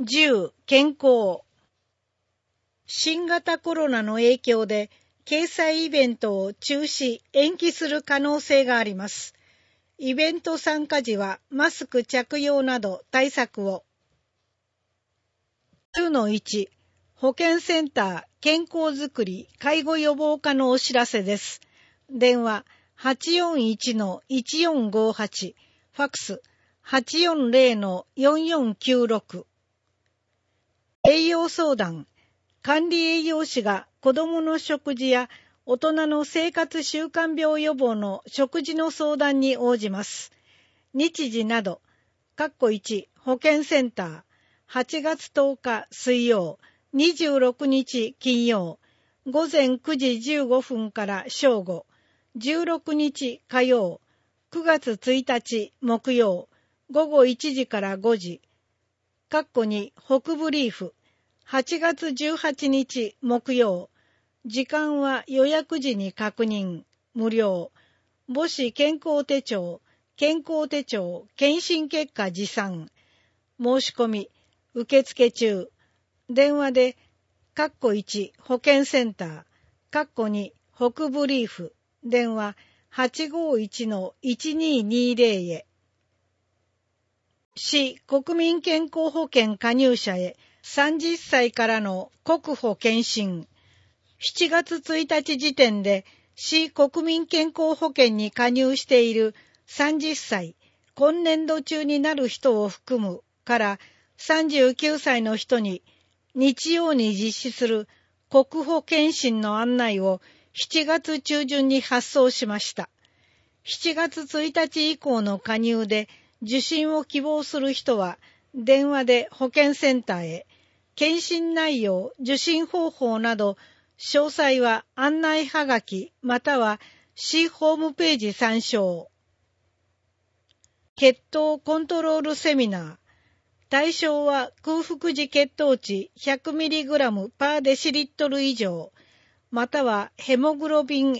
10、健康。新型コロナの影響で、掲載イベントを中止・延期する可能性があります。イベント参加時はマスク着用など対策を。10-1、保健センター健康づくり介護予防課のお知らせです。電話 841-1458、ファックス 840-4496。栄養相談。管理栄養士が子どもの食事や大人の生活習慣病予防の食事の相談に応じます。日時など、1保健センター、8月10日水曜、26日金曜、午前9時15分から正午、16日火曜、9月1日木曜、午後1時から5時、2北部リーフ、8月18日木曜、時間は予約時に確認、無料、母子健康手帳、健診結果持参、申し込み、受付中、電話で、1保健センター、2北部リーフ、電話 851-1220 へ。市国民健康保険加入者へ30歳からの国保健診。7月1日時点で市国民健康保険に加入している30歳、今年度中になる人を含むから39歳の人に日曜に実施する国保健診の案内を7月中旬に発送しました。7月1日以降の加入で受診を希望する人は電話で保健センターへ、検診内容、受診方法など詳細は案内はがきまたは市ホームページ参照。血糖コントロールセミナー。対象は空腹時血糖値 100mg パーデシリットル以上、またはヘモグロビン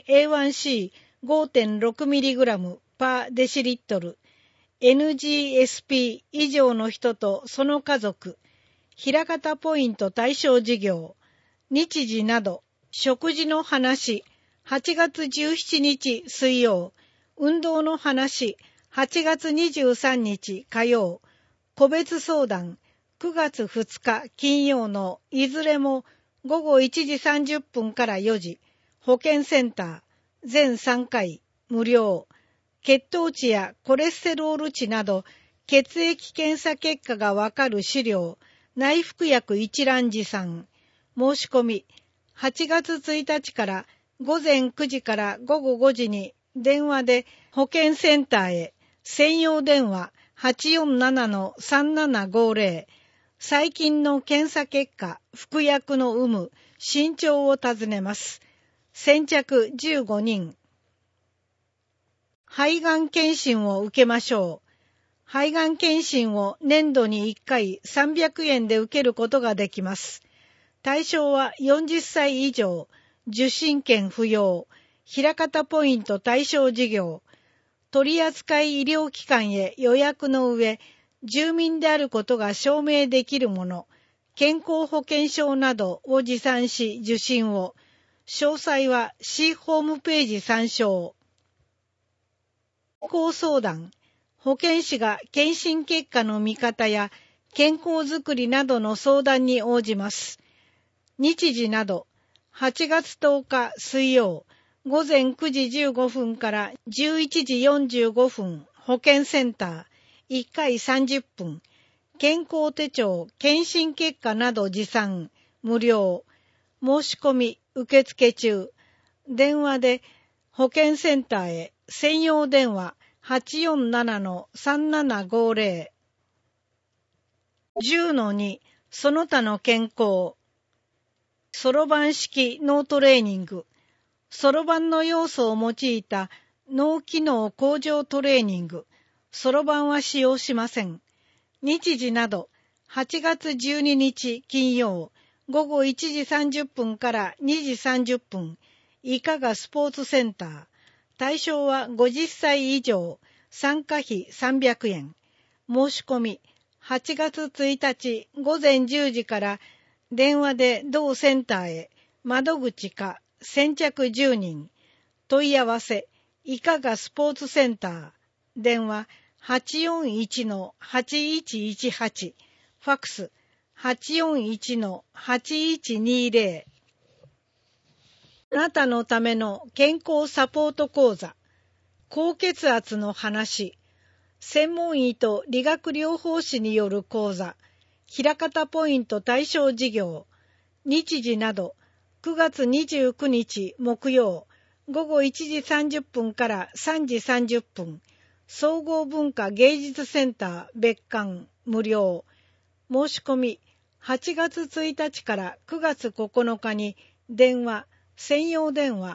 A1C5.6mg パーデシリットル、NGSP 以上の人とその家族、枚方ポイント対象事業、日時など、食事の話、8月17日水曜、運動の話、8月23日火曜、個別相談、9月2日金曜のいずれも午後1時30分から4時、保健センター、全3回、無料。血糖値やコレステロール値など、血液検査結果がわかる資料、内服薬一覧持参。申し込み、8月1日から午前9時から午後5時に電話で保健センターへ、専用電話 847-3750、最近の検査結果、服薬の有無、身長を尋ねます。先着15人。肺がん検診を受けましょう。肺がん検診を年度に1回300円で受けることができます。対象は40歳以上、受診券不要、枚方ポイント対象事業、取扱医療機関へ予約の上、住民であることが証明できるもの、健康保険証などを持参し受診を、詳細は市ホームページ参照。健康相談。保健師が検診結果の見方や健康づくりなどの相談に応じます。日時など、8月10日水曜、午前9時15分から11時45分、保健センター、1回30分、健康手帳、検診結果など持参、無料、申し込み、受付中、電話で保健センターへ、専用電話 847-3750。10-2、その他の健康。そろばん式脳トレーニング。そろばんの要素を用いた脳機能向上トレーニング。そろばんは使用しません。日時など、8月12日金曜、午後1時30分から2時30分、いかがスポーツセンター。対象は50歳以上、参加費300円。申し込み 8月1日午前10時から電話で同センターへ窓口か先着10人問い合わせいかがスポーツセンター電話 841-8118 ファックス 841-8120 あなたのための健康サポート講座高血圧の話専門医と理学療法士による講座枚方ポイント対象事業日時など9月29日木曜午後1時30分から3時30分総合文化芸術センター別館無料申し込み8月1日から9月9日に電話専用電話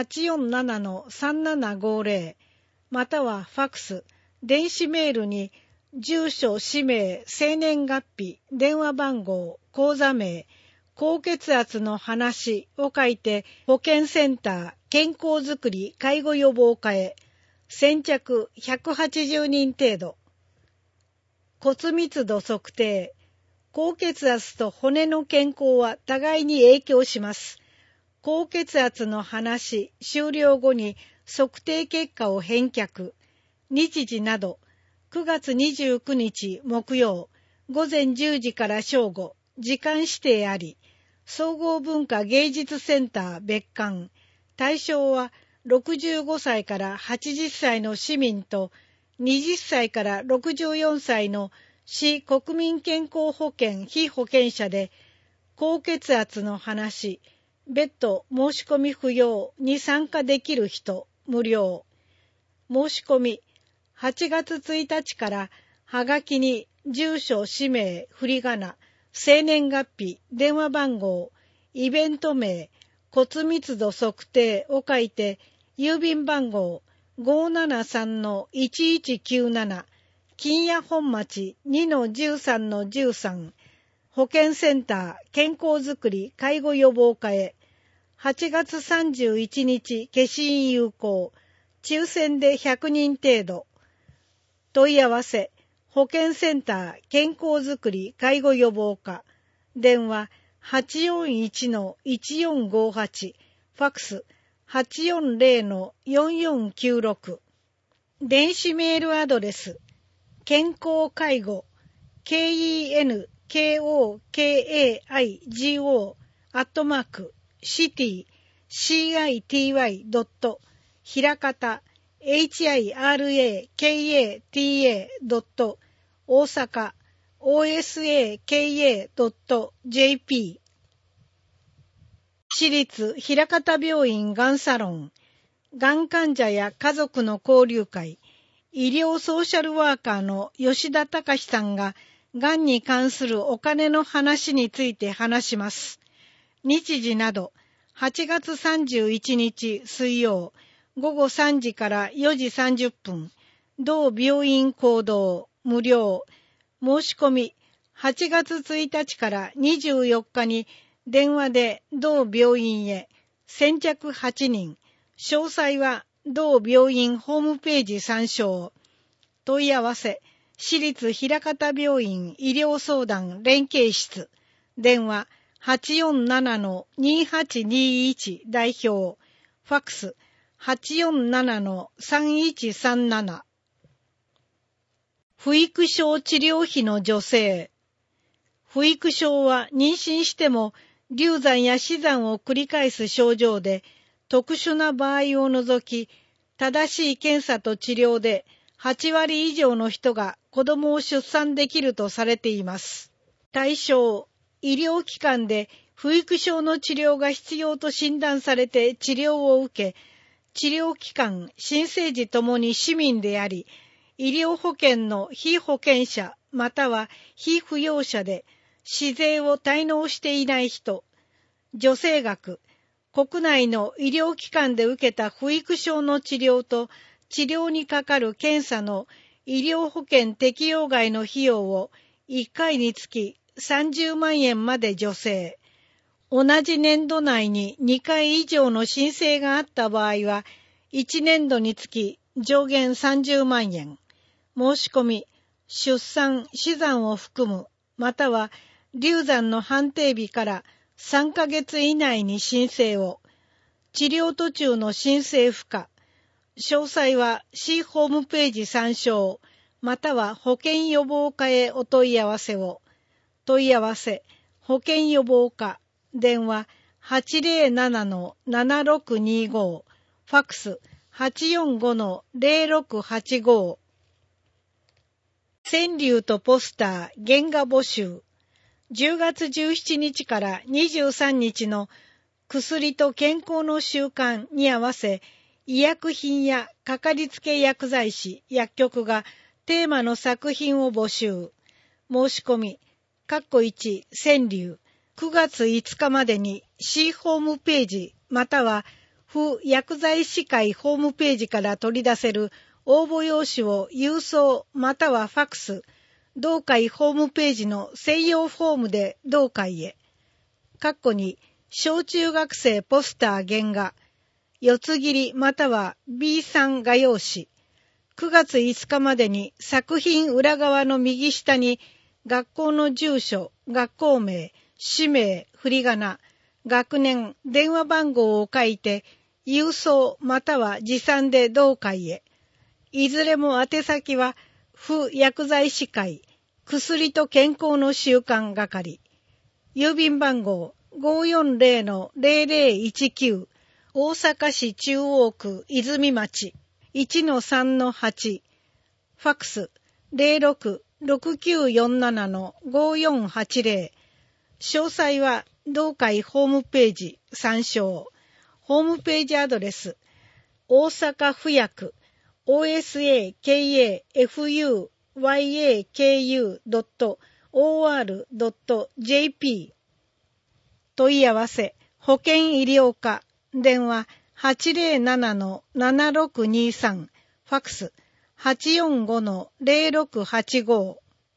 847-3750 またはファックス電子メールに住所氏名生年月日電話番号口座名高血圧の話を書いて保健センター健康づくり介護予防課へ先着180人程度骨密度測定高血圧と骨の健康は互いに影響します高血圧の話終了後に測定結果を返却日時など9月29日木曜午前10時から正午時間指定あり総合文化芸術センター別館対象は65歳から80歳の市民と20歳から64歳の市国民健康保険被保険者で高血圧の話別途申し込み不要に参加できる人無料申し込み8月1日からはがきに住所氏名振り仮名生年月日電話番号イベント名骨密度測定を書いて郵便番号 573-1197 金谷本町 2-13-13 保健センター健康づくり介護予防課へ8月31日消印有効抽選で100人程度問い合わせ保健センター健康づくり介護予防課電話 841-1458 ファックス 840-4496 電子メールアドレス健康介護 kenkokaigo @city.hirata hirakata 大阪 osaka.jp 私立枚方病院がんサロンがん患者や家族の交流会医療ソーシャルワーカーの吉田隆さんががんに関するお金の話について話します。日時など8月31日水曜午後3時から4時30分同病院行動無料申し込み8月1日から24日に電話で同病院へ先着8人詳細は同病院ホームページ参照問い合わせ私立枚方病院医療相談連携室電話 847-2821 代表ファックス 847-3137 不育症治療費の助成不育症は妊娠しても流産や死産を繰り返す症状で特殊な場合を除き正しい検査と治療で8割以上の人が子供を出産できるとされています。対象、医療機関で不育症の治療が必要と診断されて治療を受け、治療機関、新生児ともに市民であり、医療保険の被保険者または被扶養者で市税を滞納していない人、助成額、国内の医療機関で受けた不育症の治療と治療にかかる検査の医療保険適用外の費用を1回につき30万円まで助成。同じ年度内に2回以上の申請があった場合は1年度につき上限30万円。申し込み出産、死産を含む、または流産の判定日から3ヶ月以内に申請を、治療途中の申請不可、詳細は市ホームページ参照、または保健予防課へお問い合わせを。問い合わせ、保健予防課、電話 807-7625、ファックス 845-0685。川柳とポスター原画募集。10月17日から23日の薬と健康の習慣に合わせ、医薬品やかかりつけ薬剤師、薬局がテーマの作品を募集。申し込み、1川柳、9月5日までに市ホームページ、または府薬剤師会ホームページから取り出せる応募用紙を郵送またはファックス、同会ホームページの専用フォームで同会へ。に小中学生ポスター原画、四つ切りまたは B3 画用紙。9月5日までに作品裏側の右下に学校の住所、学校名、氏名、振り仮名、学年、電話番号を書いて郵送または持参で同会へ。いずれも宛先は府薬剤師会薬と健康の習慣係。郵便番号 540-0019 大阪市中央区泉町 1-3-8。ファックス 06-6947-5480。詳細は同会ホームページ参照。ホームページアドレス、大阪府薬 osakafuyaku.or.jp。 問い合わせ、保健医療課、電話 807-7623、ファックス 845-0685。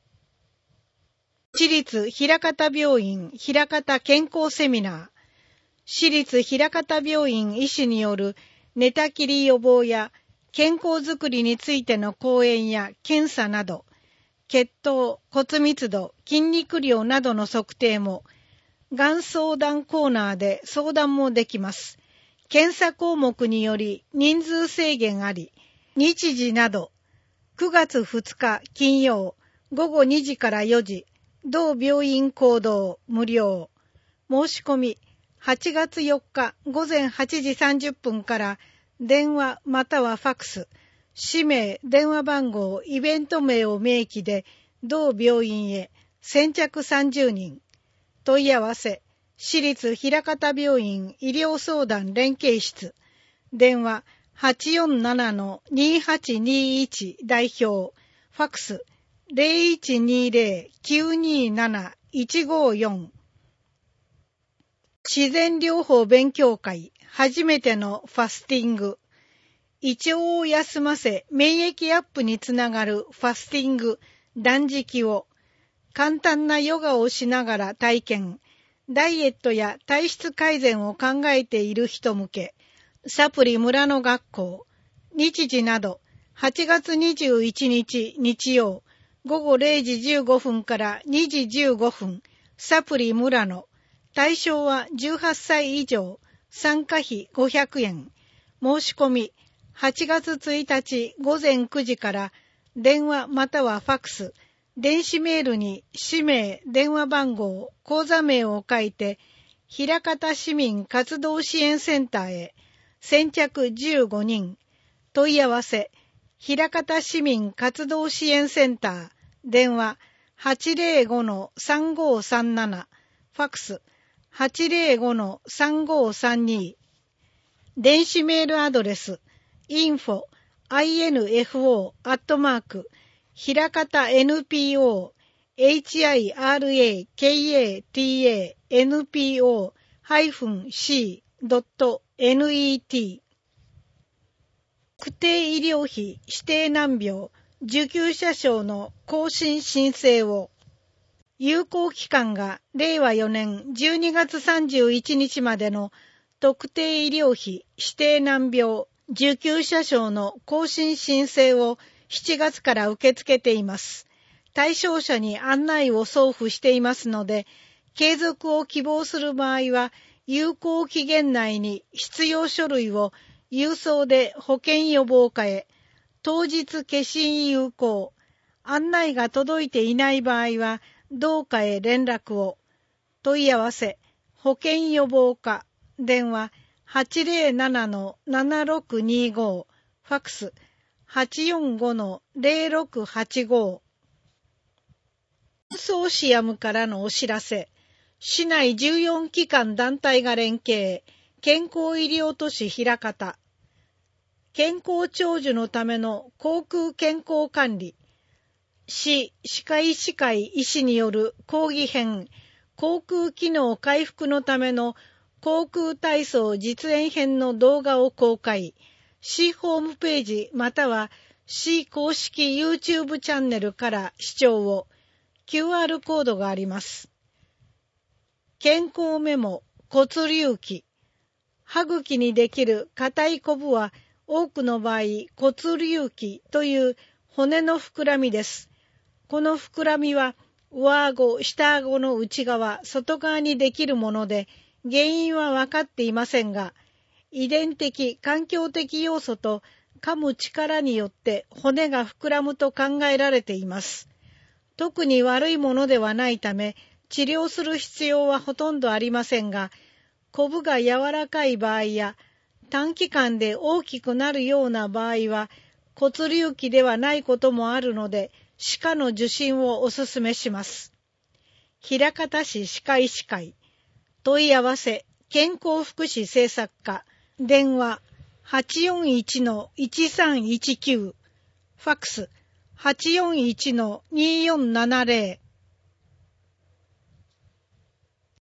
私立枚方病院枚方健康セミナー。私立枚方病院医師による寝たきり予防や健康づくりについての講演や検査など、血糖、骨密度、筋肉量などの測定も、がん相談コーナーで相談もできます。検査項目により人数制限あり、日時など、9月2日金曜午後2時から4時、同病院行動無料。申し込み、8月4日午前8時30分から電話またはファックス、氏名、電話番号、イベント名を明記で同病院へ先着30人。問い合わせ、私立枚方病院医療相談連携室。電話 847-2821 代表。ファックス 0120-927-154。自然療法勉強会初めてのファスティング。胃腸を休ませ免疫アップにつながるファスティング断食を簡単なヨガをしながら体験。ダイエットや体質改善を考えている人向け。サプリ村の学校。日時など8月21日日曜午後0時15分から2時15分。サプリ村の。対象は18歳以上。参加費500円。申し込み8月1日午前9時から電話またはファックス、電子メールに氏名、電話番号、口座名を書いて枚方市民活動支援センターへ。先着15人。問い合わせ、枚方市民活動支援センター。電話 805-3537。ファックス 805-3532。電子メールアドレス info ひらかた NPO HIRAKATANPO-C.net 区定医療費指定難病受給者証の更新申請を。有効期間が令和4年12月31日までの特定医療費指定難病受給者証の更新申請を7月から受け付けています。 対象者に案内を送付していますので、継続を希望する場合は、有効期限内に必要書類を郵送で保健予防課へ、当日消印有効、案内が届いていない場合は、同課へ連絡を。問い合わせ、保健予防課、電話 807-7625、ファックス 845-0685。コンソーシアムからのお知らせ。市内14機関団体が連携、健康医療都市枚方。健康長寿のための口腔健康管理。市歯科医師会医師による講義編、口腔機能回復のための口腔体操実演編の動画を公開。市ホームページまたは市公式 YouTube チャンネルから視聴を。QR コードがあります。健康メモ、骨隆起。歯茎にできる硬いコブは多くの場合骨隆起という骨の膨らみです。この膨らみは上顎、下顎の内側、外側にできるもので原因は分かっていませんが、遺伝的、環境的要素と噛む力によって骨が膨らむと考えられています。特に悪いものではないため、治療する必要はほとんどありませんが、コブが柔らかい場合や短期間で大きくなるような場合は骨隆起ではないこともあるので、歯科の受診をお勧めします。枚方市歯科医師会。問い合わせ、健康福祉政策課。電話 841-1319。ファックス 841-2470。